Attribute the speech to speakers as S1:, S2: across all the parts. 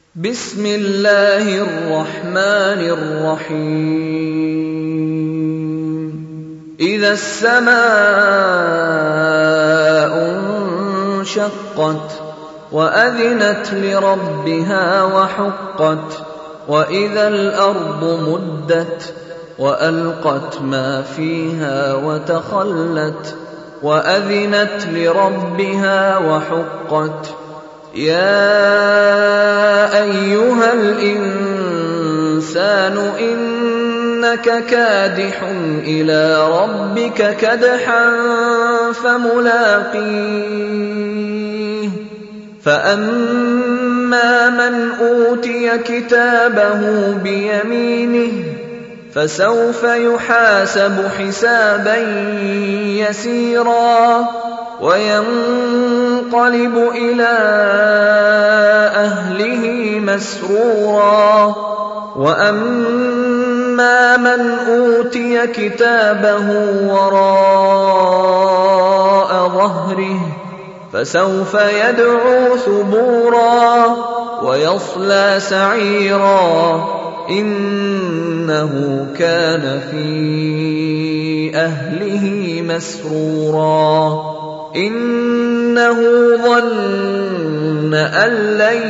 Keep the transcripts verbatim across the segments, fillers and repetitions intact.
S1: بسم الله الرحمن الرحيم إذا السماء انشقت وأذنت لربها وحقت وإذا الأرض مدت وألقت ما فيها وتخلت وأذنت لربها وحقت يا أيها الإنسان إنك كادح إلى ربك كدحا فملاقيه فأما من أوتي كتابه بيمينه فسوف يحاسب حسابا يسيرا وينقلب إلى أهله مسرورا وأما من أوتي كتابه وراء ظهره فسوف يدعو ثبورا ويصلى سعيرا إنه كان في أهله مسرورا إنه ظن أن لن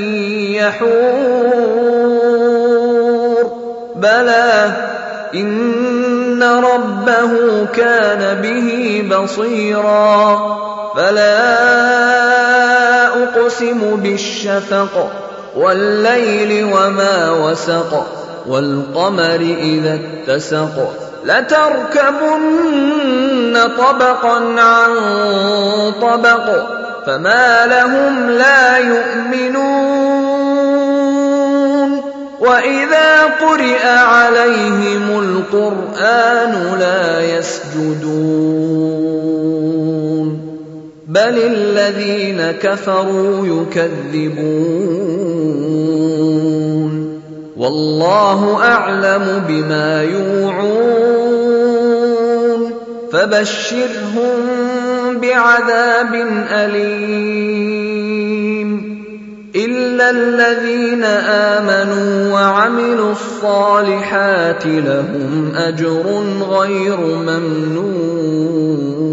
S1: يحور بلى إن ربه كان به بصيرا فلا أقسم بالشفق والليل وما وسق والقمر إذا اتسق لتركبن طبقا عن طبق فما لهم لا يؤمنون وإذا قرئ عليهم القرآن لا يسجدون بل الذين كفروا يكذبون والله أعلم بما يوعون فبشرهم بعذاب أليم إلا الذين آمنوا وعملوا الصالحات لهم أجر غير ممنون.